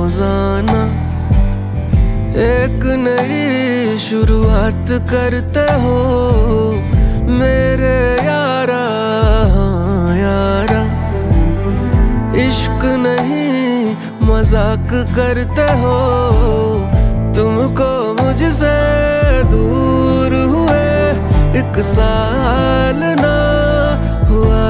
रोजाना एक नई शुरुआत करते हो मेरे यारा, हाँ यारा। इश्क नहीं मजाक करते हो, तुमको मुझसे दूर हुए 1 साल ना हुआ।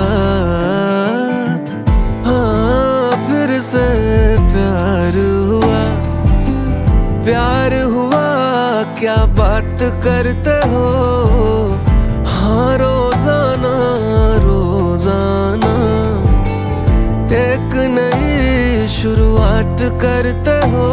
हाँ फिर से प्यार हुआ, प्यार हुआ क्या बात करते हो। हाँ रोजाना रोजाना एक नई शुरुआत करते हो।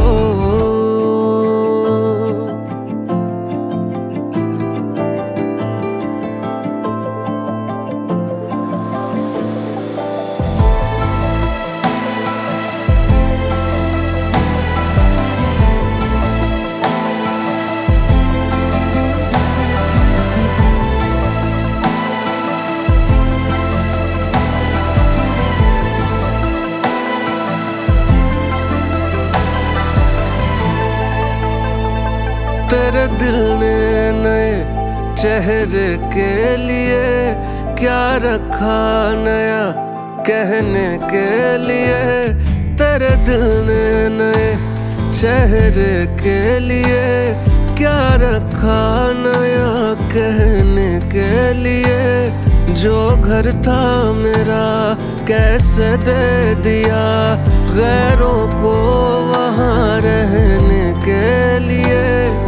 तेरे दिल ने नए चेहरे के लिए क्या रखा नया कहने के लिए। तेरे दिल ने नए चेहरे के लिए क्या रखा नया कहने के लिए। जो घर था मेरा कैसे दे दिया गैरों को वहाँ रहने के लिए।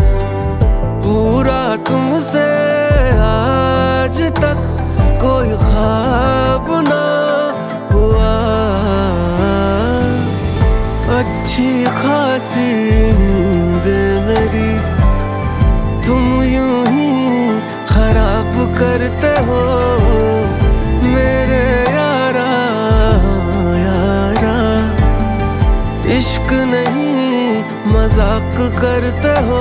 पूरा तुमसे आज तक कोई ख्वाब ना हुआ। अच्छी खासी नींदें मेरी तुम यूं ही खराब करते हो मेरे यारा, यारा। इश्क नहीं मजाक करते हो।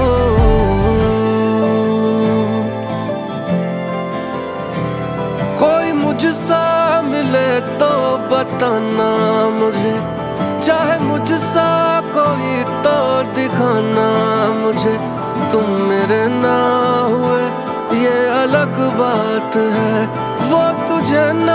कोई मुझसा मिले तो बताना मुझे, चाहे मुझसा कोई तो दिखाना मुझे। तुम मेरे ना हुए ये अलग बात है, वो तुझे